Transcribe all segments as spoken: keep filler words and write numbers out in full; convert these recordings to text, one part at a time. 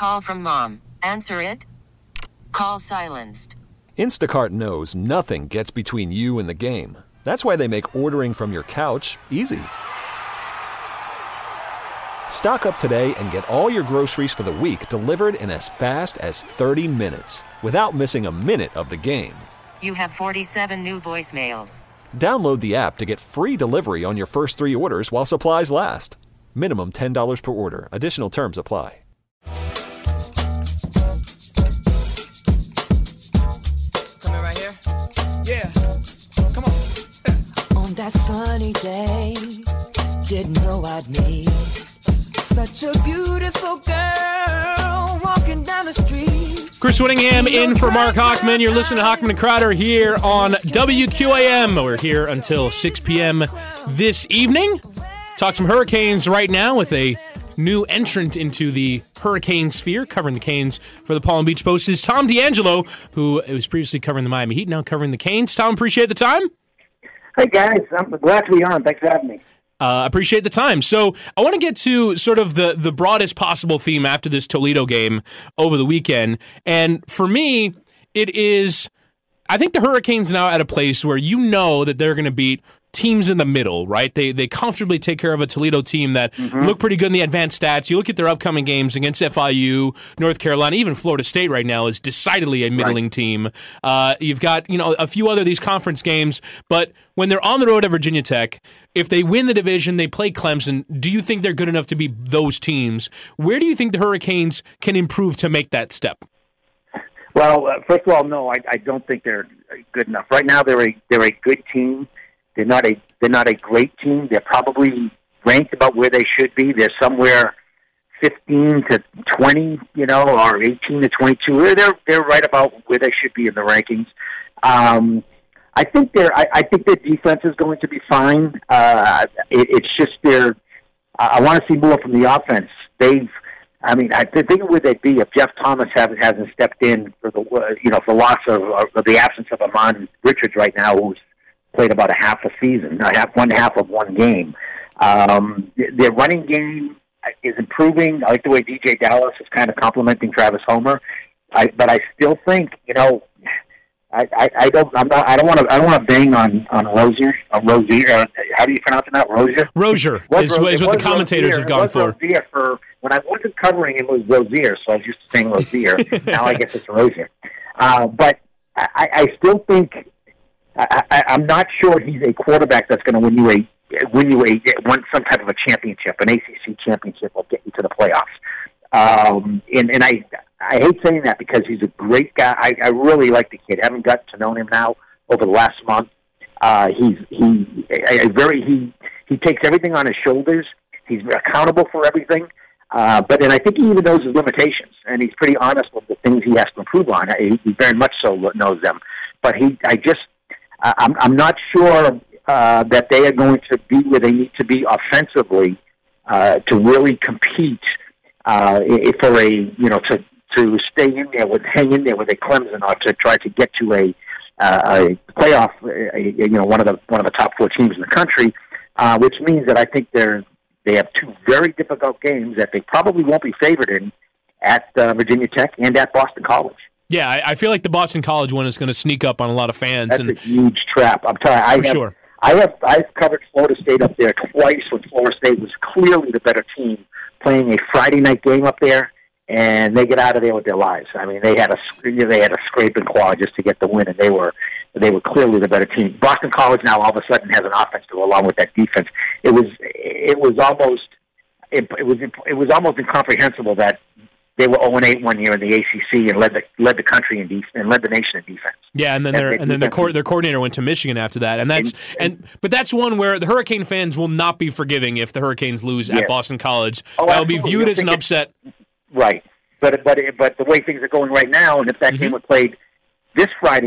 Call from mom. Answer it. Call silenced. Instacart knows nothing gets between you and the game. That's why they make ordering from your couch easy. Stock up today and get all your groceries for the week delivered in as fast as thirty minutes without missing a minute of the game. You have forty-seven new voicemails. Download the app to get free delivery on your first three orders while supplies last. Minimum ten dollars per order. Additional terms apply. Coming right here? Yeah. Come on. On that sunny day, didn't know I'd meet such a beautiful girl walking down the street. Chris Whittingham in for Mark Hochman. You're listening to Hochman and Crowder here on W Q A M. We're here until six p.m. this evening. Talk some Hurricanes right now with a new entrant into the Hurricane sphere, covering the Canes for the Palm Beach Post, is Tom D'Angelo, who was previously covering the Miami Heat, now covering the Canes. Tom, appreciate the time. Hey, guys. I'm glad to be on. Thanks for having me. Uh, appreciate the time. So I want to get to sort of the, the broadest possible theme after this Toledo game over the weekend. And for me, it is, I think the Hurricanes now at a place where you know that they're going to beat teams in the middle, right? They they comfortably take care of a Toledo team that mm-hmm. look pretty good in the advanced stats. You look at their upcoming games against F I U, North Carolina, even Florida State right now is decidedly a middling right. team. Uh, you've got, you know, a few other of these conference games, but when they're on the road at Virginia Tech, if they win the division, they play Clemson, do you think they're good enough to be those teams? Where do you think the Hurricanes can improve to make that step? Well, uh, first of all, no, I, I don't think they're good enough. Right now, they're a they're a good team. They're not a they're not a great team. They're probably ranked about where they should be. They're somewhere fifteen to twenty, you know, or eighteen to twenty-two. They're they're right about where they should be in the rankings. Um, I think they're I, I think their defense is going to be fine. Uh, it, it's just their I want to see more from the offense. They've I mean, I think where they'd be if Jeff Thomas hasn't hasn't stepped in for the you know for the loss of, of the absence of Amon Richards right now, who's played about a half a season, not half one half of one game. Um, their running game is improving. I like the way D J Dallas is kind of complimenting Travis Homer, I, but I still think you know, I, I, I don't I'm not I don't want to I don't want to bang on on Rozier on Rozier. Uh, how do you pronounce it now? Rozier. Rozier is, Rozier, is what the commentators Rozier, have gone for. Rozier for when I wasn't covering him, it was Rozier, so I was used to saying Rozier. Now I guess it's Rozier. Uh, but I, I still think. I, I, I'm not sure he's a quarterback that's going to win you a win you a win some type of a championship, an A C C championship, will get you to the playoffs. Um, and and I I hate saying that because he's a great guy. I, I really like the kid. I haven't gotten to know him now over the last month. Uh, he's he a, a very he he takes everything on his shoulders. He's accountable for everything. Uh, but and I think he even knows his limitations, and he's pretty honest with the things he has to improve on. He, he very much so knows them. But he I just. I'm, I'm not sure uh, that they are going to be where they need to be offensively uh, to really compete uh, for a you know to to stay in there with hang in there with a Clemson or to try to get to a uh, a playoff a, you know one of the one of the top four teams in the country, uh, which means that I think they're they have two very difficult games that they probably won't be favored in at uh, Virginia Tech and at Boston College. Yeah, I, I feel like the Boston College one is going to sneak up on a lot of fans. That's and a huge trap. I'm telling you, I for have, sure. I have I've covered Florida State up there twice when Florida State was clearly the better team, playing a Friday night game up there, and they get out of there with their lives. I mean, they had a they had a scrape and claw just to get the win, and they were they were clearly the better team. Boston College now all of a sudden has an offense to go along with that defense. It was it was almost it, it was it was almost incomprehensible that they were oh and eight one year in the A C C and led the led the country in def- and led the nation in defense. Yeah, and then their and then their co- their coordinator went to Michigan after that, and that's and, and but that's one where the Hurricane fans will not be forgiving if the Hurricanes lose yes. at Boston College. Oh, that will be absolutely. viewed You'll as an it, upset. Right, but but but the way things are going right now, and if that mm-hmm. game was played this Friday night,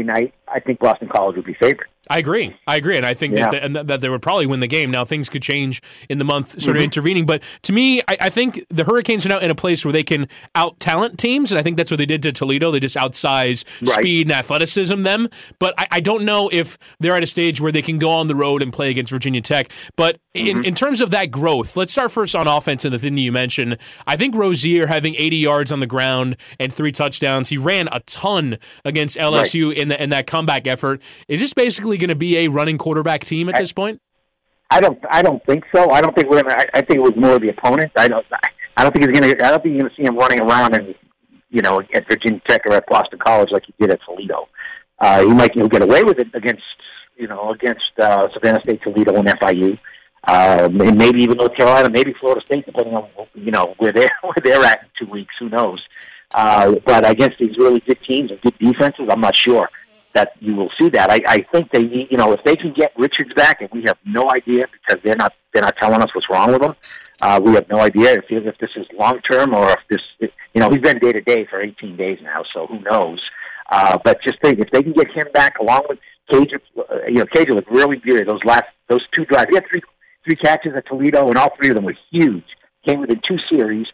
I think Boston College would be favored. I agree. I agree, and I think yeah. that, the, and that they would probably win the game. Now things could change in the month, sort mm-hmm. of intervening. But to me, I, I think the Hurricanes are now in a place where they can out talent teams, and I think that's what they did to Toledo. They just outsize right. speed and athleticism them. But I, I don't know if they're at a stage where they can go on the road and play against Virginia Tech. But mm-hmm. in, in terms of that growth, let's start first on offense and the thing that you mentioned. I think Rozier having eighty yards on the ground and three touchdowns. He ran a ton against L S U right. in the, in that comeback effort. Is this basically going to be a running quarterback team at I, this point? I don't. I don't think so. I don't think we're. Gonna, I, I think it was more the opponent. I don't. I don't think he's going to. I don't think you're going to see him running around and you know at Virginia Tech or at Boston College like he did at Toledo. Uh, he might he'll get away with it against you know against uh, Savannah State, Toledo, and F I U, um, and maybe even North Carolina, maybe Florida State, depending on you know where they're where they're at in two weeks. Who knows? Uh, but against these really good teams and good defenses, I'm not sure that you will see that. I, I think they need, you know, if they can get Richards back, and we have no idea because they're not they're not telling us what's wrong with him. Uh, we have no idea if if this is long term or if this, you know, he's been day to day for eighteen days now, so who knows? Uh, but just think if they can get him back along with Cage, uh, you know, Cage looked really good those last those two drives. He had three three catches at Toledo, and all three of them were huge. Came within two series,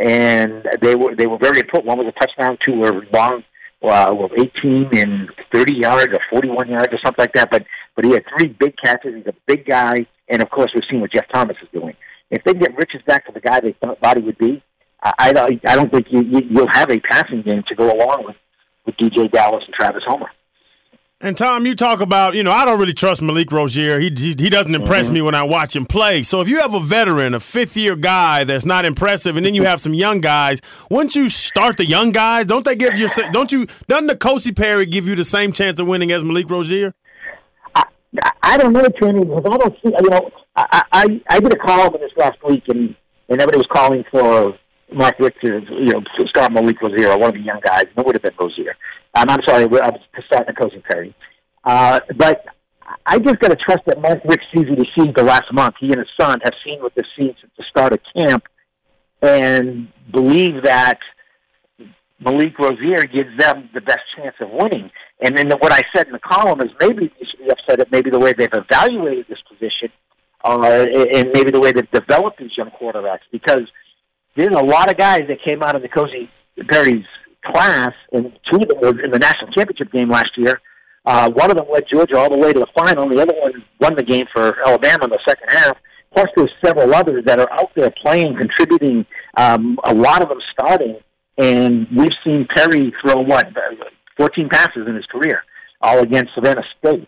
and they were they were very important. One was a touchdown, two were long. Uh, well, eighteen and thirty yards or forty-one yards or something like that. But but he had three big catches. He's a big guy, and of course we've seen what Jeff Thomas is doing. If they get Richards back to the guy they thought he would be, I I, I don't think you, you, you'll have a passing game to go along with, with D J Dallas and Travis Homer. And, Tom, you talk about, you know, I don't really trust Malik Rozier. He he, he doesn't impress mm-hmm. me when I watch him play. So if you have a veteran, a fifth-year guy that's not impressive, and then you have some young guys, wouldn't you start the young guys? Don't they give you – don't you – doesn't N'Kosi Perry give you the same chance of winning as Malik Rozier? I, I don't know, Tony, because I don't see – you know, I, I, I did a column in this last week, and, and everybody was calling for Mark Richt to, you know, to start Malik Rozier or one of the young guys. It would have been Rozier. Um, I'm sorry, I was to start N'Kosi Perry. Uh, but I just got to trust that Mark Richt sees what he's seen the last month. He and his son have seen what they've seen since the start of camp and believe that Malik Rozier gives them the best chance of winning. And then what I said in the column is maybe you should be upset at maybe the way they've evaluated this position uh, and maybe the way they've developed these young quarterbacks, because there's a lot of guys that came out of N'Kosi Perry's class, and two of them were in the national championship game last year. Uh, one of them led Georgia all the way to the final. The other one won the game for Alabama in the second half. Plus, there's several others that are out there playing, contributing, um, a lot of them starting. And we've seen Perry throw, what, fourteen passes in his career, all against Savannah State.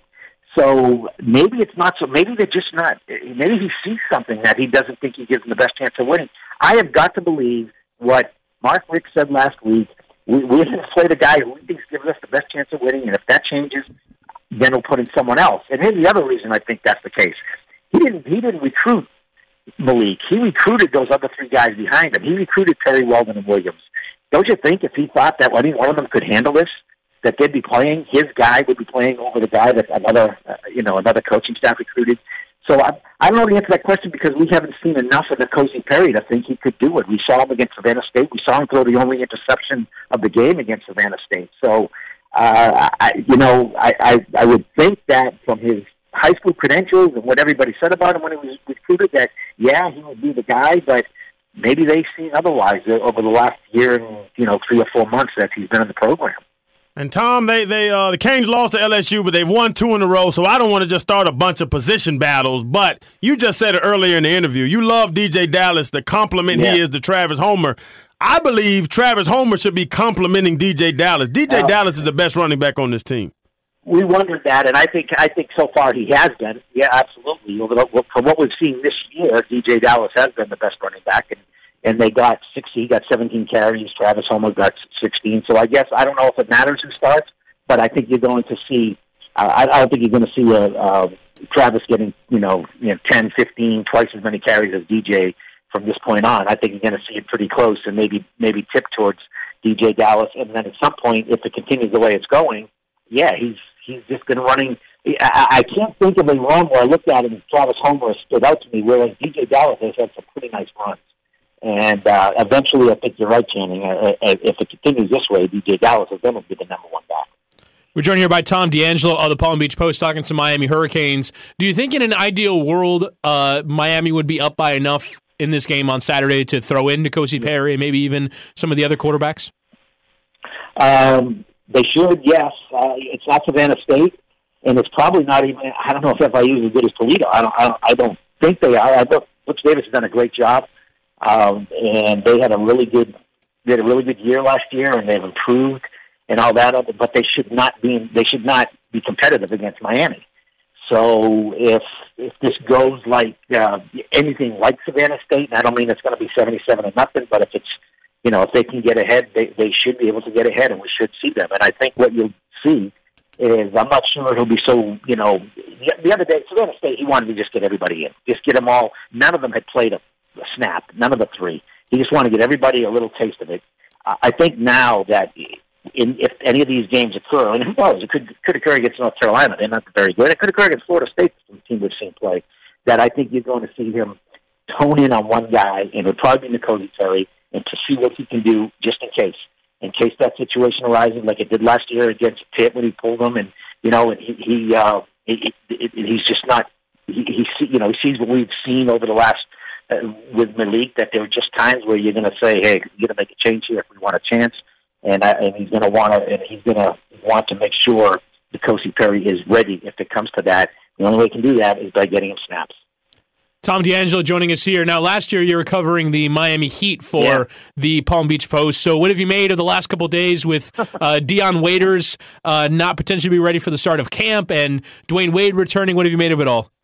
So maybe it's not so, maybe they're just not, maybe he sees something that he doesn't think he gives them the best chance of winning. I have got to believe what Mark Richt said last week. We, we have played a guy who we think gives us the best chance of winning, and if that changes, then we'll put in someone else. And here's the other reason I think that's the case. He didn't he didn't recruit Malik. He recruited those other three guys behind him. He recruited Perry, Weldon, and Williams. Don't you think if he thought that any one of them could handle this, that they'd be playing, his guy would be playing over the guy that another, uh, you know, another coaching staff recruited? So I, I don't know the answer to that question because we haven't seen enough of N'Kosi Perry to think he could do it. We saw him against Savannah State. We saw him throw the only interception of the game against Savannah State. So, uh, I, you know, I, I, I would think that from his high school credentials and what everybody said about him when he was recruited, that, yeah, he would be the guy, but maybe they've seen otherwise over the last year and, you know, three or four months that he's been in the program. And, Tom, they they uh, the Canes lost to L S U, but they've won two in a row, so I don't want to just start a bunch of position battles. But you just said it earlier in the interview. You love D J Dallas, the compliment yeah. he is to Travis Homer. I believe Travis Homer should be complimenting D J Dallas. D J uh, Dallas is the best running back on this team. We wondered that, and I think I think so far he has been. Yeah, absolutely. From what we've seen this year, D J Dallas has been the best running back, and And they got sixty. He got seventeen carries. Travis Homer got sixteen. So I guess I don't know if it matters who starts, but I think you're going to see. Uh, I, I don't think you're going to see a, uh, Travis getting you know you know ten, fifteen, twice as many carries as D J from this point on. I think you're going to see it pretty close, and maybe maybe tip towards D J Dallas. And then at some point, if it continues the way it's going, yeah, he's he's just been running. I, I can't think of a run where I looked at it and Travis Homer stood out to me, whereas D J Dallas has had some pretty nice runs. And uh, eventually, I think you're right, Channing. Uh, if it continues this way, D J Dallas is going to be the number one back. We're joined here by Tom D'Angelo of the Palm Beach Post talking some Miami Hurricanes. Do you think in an ideal world, uh, Miami would be up by enough in this game on Saturday to throw in N'Kosi Perry and maybe even some of the other quarterbacks? Um, they should, yes. Uh, it's not Savannah State, and it's probably not even, I don't know if F I U is as good as Toledo. I don't, I don't, I don't think they are. I thought Butch Davis has done a great job, um, and they had a really good, they had a really good year last year, and they've improved and all that, but they should not be they should not be competitive against Miami. So if if this goes like uh, anything like Savannah State, and I don't mean it's going to be seventy-seven to nothing, but if it's you know if they can get ahead, they they should be able to get ahead, and we should see them. And I think what you'll see is I'm not sure he'll be so you know the other day Savannah State he wanted to just get everybody in, just get them all. None of them had played a, a snap, none of the three. He just wanted to get everybody a little taste of it. Uh, I think now that. In, if any of these games occur, and who knows, it could could occur against North Carolina. They're not very good. It could occur against Florida State, the team we've seen play. That I think you're going to see him tone in on one guy, and it'll probably be N'Kosi Perry, and to see what he can do just in case, in case that situation arises, like it did last year against Pitt when he pulled him, and you know, and he, he, uh, he, he he's just not. He, he see, you know, he sees what we've seen over the last uh, with Malik. That there are just times where you're going to say, "Hey, you're going to make a change here if we want a chance." And, I, and he's going to want to, and he's going to want to make sure N'Kosi Perry is ready if it comes to that. The only way he can do that is by getting him snaps. Tom D'Angelo joining us here. Now, last year you were covering the Miami Heat for yeah. the Palm Beach Post. So, what have you made of the last couple of days with uh, Dion Waiters uh, not potentially be ready for the start of camp and Dwayne Wade returning? What have you made of it all?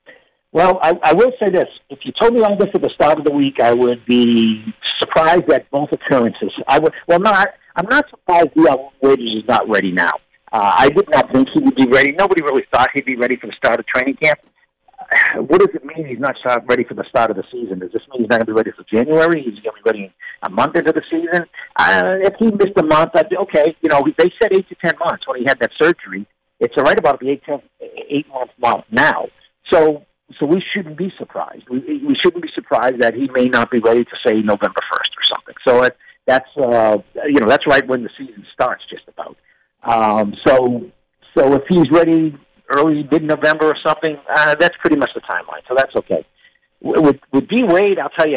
Well, I, I will say this: if you told me all this at the start of the week, I would be surprised at both occurrences. I would, well, not. I'm not surprised Dion Waiters is not ready now. Uh, I did not think he would be ready. Nobody really thought he'd be ready for the start of training camp. Uh, what does it mean he's not ready for the start of the season? Does this mean he's not going to be ready for January? He's going to be ready a month into the season? Uh, if he missed a month, I'd be okay. You know, they said eight to ten months when he had that surgery. It's right about the eight, ten, eight month mark now. So, so we shouldn't be surprised. We, we shouldn't be surprised that he may not be ready to say November first or something. So it, That's uh, you know that's right when the season starts, just about. Um, so so if he's ready early mid-November or something, uh, that's pretty much the timeline. So that's okay. With with D Wade, I'll tell you,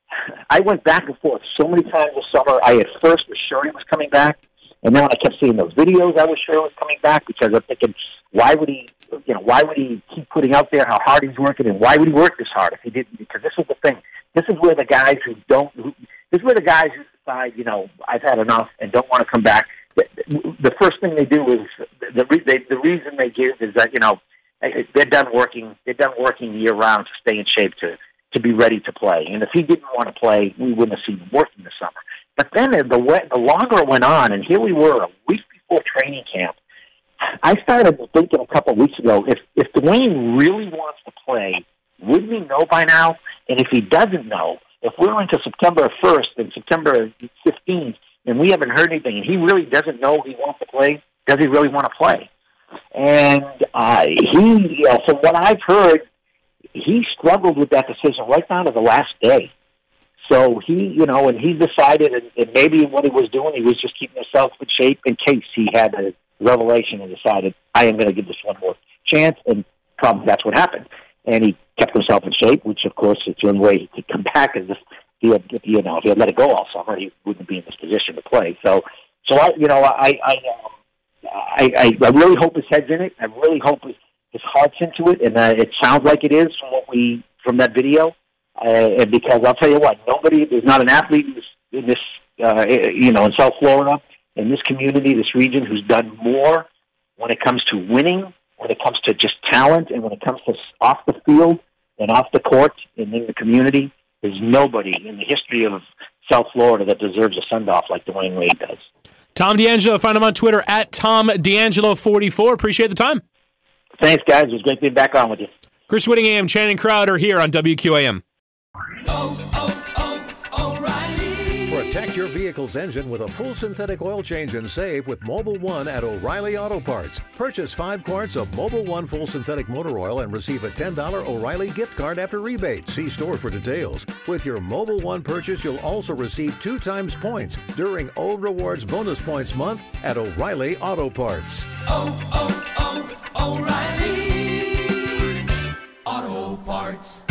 I went back and forth so many times this summer. I at first was sure he was coming back, and then when I kept seeing those videos, I was sure he was coming back because I'm thinking, why would he? You know, why would he keep putting out there how hard he's working, and why would he work this hard if he didn't? Because this is the thing. This is where the guys who don't. Who, this is where the guys who decide, you know, I've had enough and don't want to come back. The, the first thing they do is the the, they, the reason they give is that you know they're done working. They're done working year round to stay in shape to to be ready to play. And if he didn't want to play, we wouldn't have seen him working this summer. But then the the longer it went on, and here we were a week before training camp. I started thinking a couple of weeks ago, if if Dwayne really wants to play, wouldn't he know by now? And if he doesn't know, if we're into September first and September fifteenth, and we haven't heard anything, and he really doesn't know he wants to play, does he really want to play? And uh, he, uh, from what I've heard, he struggled with that decision right down to the last day. So he, you know, and he decided, and, and maybe what he was doing, he was just keeping himself in shape in case he had a revelation and decided, I am going to give this one more chance, and probably that's what happened. And he kept himself in shape, which, of course, is the only way he could come back. Is if he had, if, you know, if he had let it go all summer, he wouldn't be in this position to play. So, so I, you know, I, I, um, I, I, I really hope his head's in it. I really hope his, his heart's into it, and uh, it sounds like it is from what we from that video. Uh, and because I'll tell you what, nobody, there's not an athlete in this, in this uh, you know, in South Florida, in this community, this region, who's done more when it comes to winning, when it comes to just talent, and when it comes to off the field and off the court and in the community. There's nobody in the history of South Florida that deserves a send-off like Dwayne Wade does. Tom D'Angelo, find him on Twitter at Tom D'Angelo forty-four. Appreciate the time. Thanks, guys. It was great being back on with you. Chris Whittingham, Channing Crowder here on W Q A M. Oh, oh, oh, O'Reilly. For a Protect your vehicle's engine with a full synthetic oil change and save with Mobil one at O'Reilly Auto Parts. Purchase five quarts of Mobil one full synthetic motor oil and receive a ten dollars O'Reilly gift card after rebate. See store for details. With your Mobil one purchase, you'll also receive two times points during O Rewards Bonus Points Month at O'Reilly Auto Parts. Oh, oh, oh, O'Reilly Auto Parts.